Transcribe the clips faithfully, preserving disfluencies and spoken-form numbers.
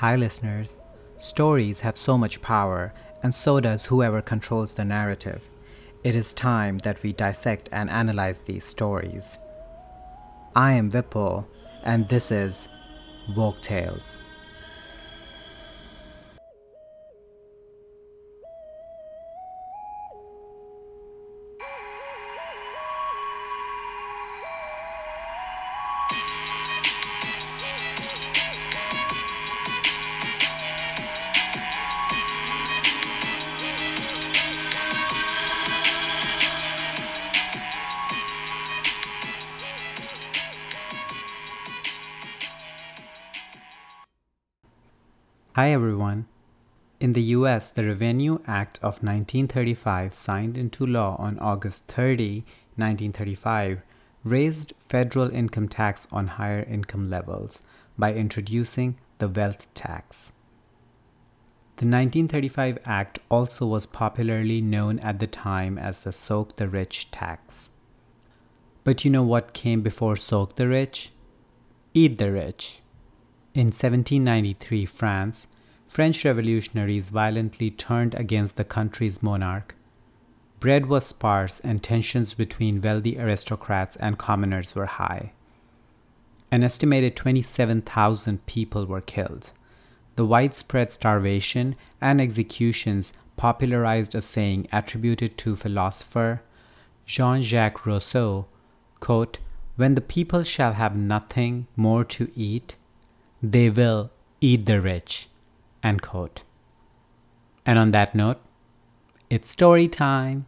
Hi, listeners. Stories have so much power, and so does whoever controls the narrative. It is time that we dissect and analyze these stories. I am Vipul, and this is Vogue Tales. Hi, everyone. In the U S, the Revenue Act of nineteen thirty-five, signed into law on August thirtieth, nineteen thirty-five, raised federal income tax on higher income levels by introducing the wealth tax. The nineteen thirty-five Act also was popularly known at the time as the Soak the Rich tax. But you know what came before Soak the Rich? Eat the Rich. In seventeen ninety-three France, French revolutionaries violently turned against the country's monarch. Bread was sparse and tensions between wealthy aristocrats and commoners were high. An estimated twenty-seven thousand people were killed. The widespread starvation and executions popularized a saying attributed to philosopher Jean-Jacques Rousseau, quote, "When the people shall have nothing more to eat, they will eat the rich," end quote. And on that note, it's story time.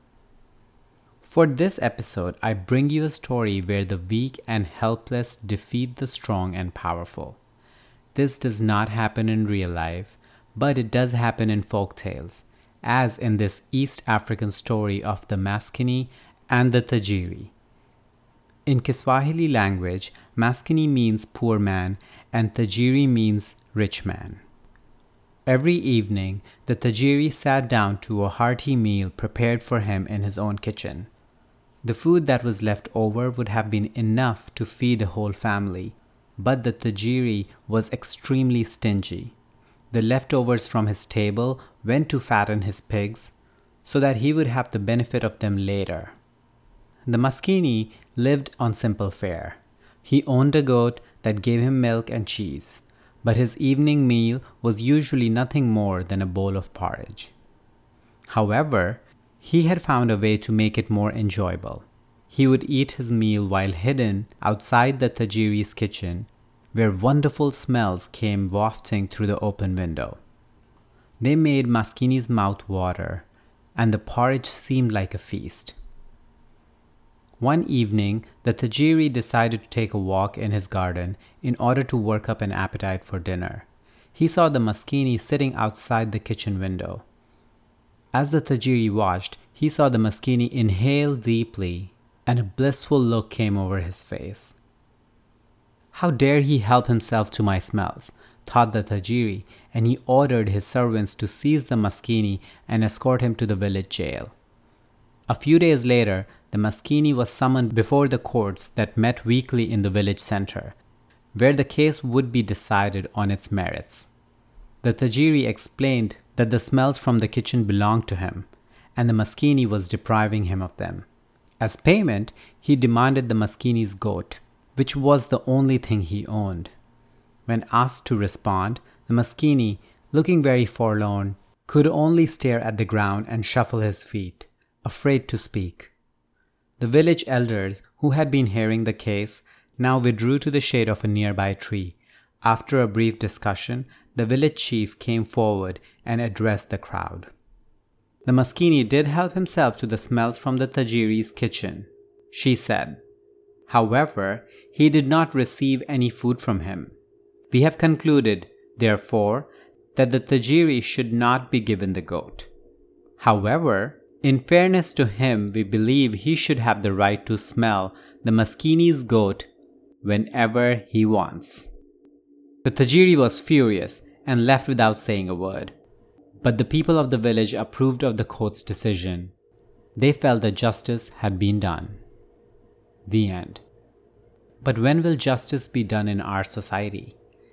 For this episode, I bring you a story where the weak and helpless defeat the strong and powerful. This does not happen in real life, but it does happen in folk tales, as in this East African story of the Maskini and the Tajiri. In Kiswahili language, Maskini means poor man and Tajiri means rich man. Every evening, the Tajiri sat down to a hearty meal prepared for him in his own kitchen. The food that was left over would have been enough to feed a whole family, but the Tajiri was extremely stingy. The leftovers from his table went to fatten his pigs so that he would have the benefit of them later. The Maskini lived on simple fare. He owned a goat that gave him milk and cheese, but his evening meal was usually nothing more than a bowl of porridge. However, he had found a way to make it more enjoyable. He would eat his meal while hidden outside the Tajiri's kitchen, where wonderful smells came wafting through the open window. They made Maskini's mouth water, and the porridge seemed like a feast. One evening, the Tajiri decided to take a walk in his garden in order to work up an appetite for dinner. He saw the Maskini sitting outside the kitchen window. As the Tajiri watched, he saw the Maskini inhale deeply, and a blissful look came over his face. "How dare he help himself to my smells?" thought the Tajiri, and he ordered his servants to seize the Maskini and escort him to the village jail. A few days later, the Maskini was summoned before the courts that met weekly in the village center, where the case would be decided on its merits. The Tajiri explained that the smells from the kitchen belonged to him, and the Maskini was depriving him of them. As payment, he demanded the Maskini's goat, which was the only thing he owned. When asked to respond, the Maskini, looking very forlorn, could only stare at the ground and shuffle his feet, afraid to speak. The village elders, who had been hearing the case, now withdrew to the shade of a nearby tree. After a brief discussion, the village chief came forward and addressed the crowd. The Maskini did help himself to the smells from the Tajiri's kitchen, she said. However, he did not receive any food from him. We have concluded, therefore, that the Tajiri should not be given the goat. However, in fairness to him, we believe he should have the right to smell the Maskini's goat whenever he wants. The Tajiri was furious and left without saying a word. But the people of the village approved of the court's decision. They felt that justice had been done. The end. But when will justice be done in our society?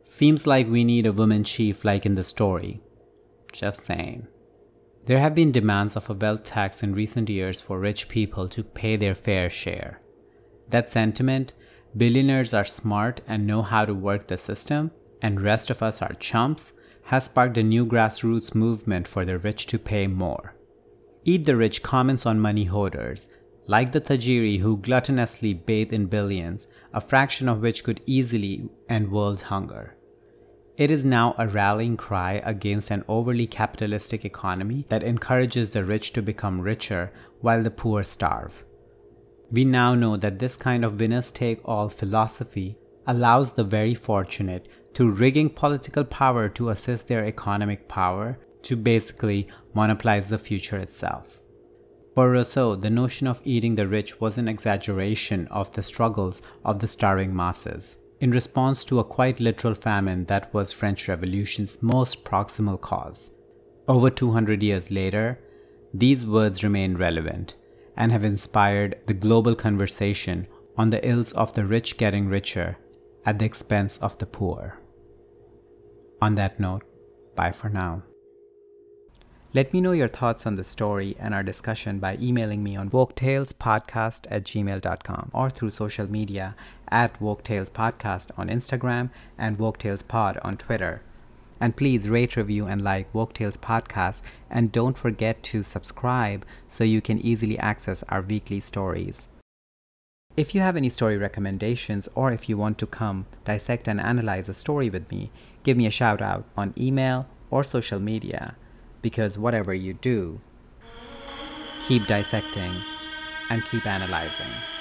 Seems like we need a woman chief like in the story. Just saying. There have been demands of a wealth tax in recent years for rich people to pay their fair share. That sentiment, billionaires are smart and know how to work the system, and rest of us are chumps, has sparked a new grassroots movement for the rich to pay more. Eat the Rich comments on money hoarders, like the Tajiri who gluttonously bathe in billions, a fraction of which could easily end world hunger. It is now a rallying cry against an overly capitalistic economy that encourages the rich to become richer while the poor starve. We now know that this kind of winners-take-all philosophy allows the very fortunate, through rigging political power to assist their economic power, to basically monopolize the future itself. For Rousseau, the notion of eating the rich was an exaggeration of the struggles of the starving masses, in response to a quite literal famine that was French Revolution's most proximal cause. Over two hundred years later, these words remain relevant and have inspired the global conversation on the ills of the rich getting richer at the expense of the poor. On that note, bye for now. Let me know your thoughts on the story and our discussion by emailing me on woketalespodcast at gmail dot com or through social media at woketalespodcast on Instagram and woketalespod on Twitter. And please rate, review, and like Woke Tales Podcast, and don't forget to subscribe so you can easily access our weekly stories. If you have any story recommendations, or if you want to come dissect and analyze a story with me, give me a shout out on email or social media, because whatever you do, keep dissecting and keep analyzing.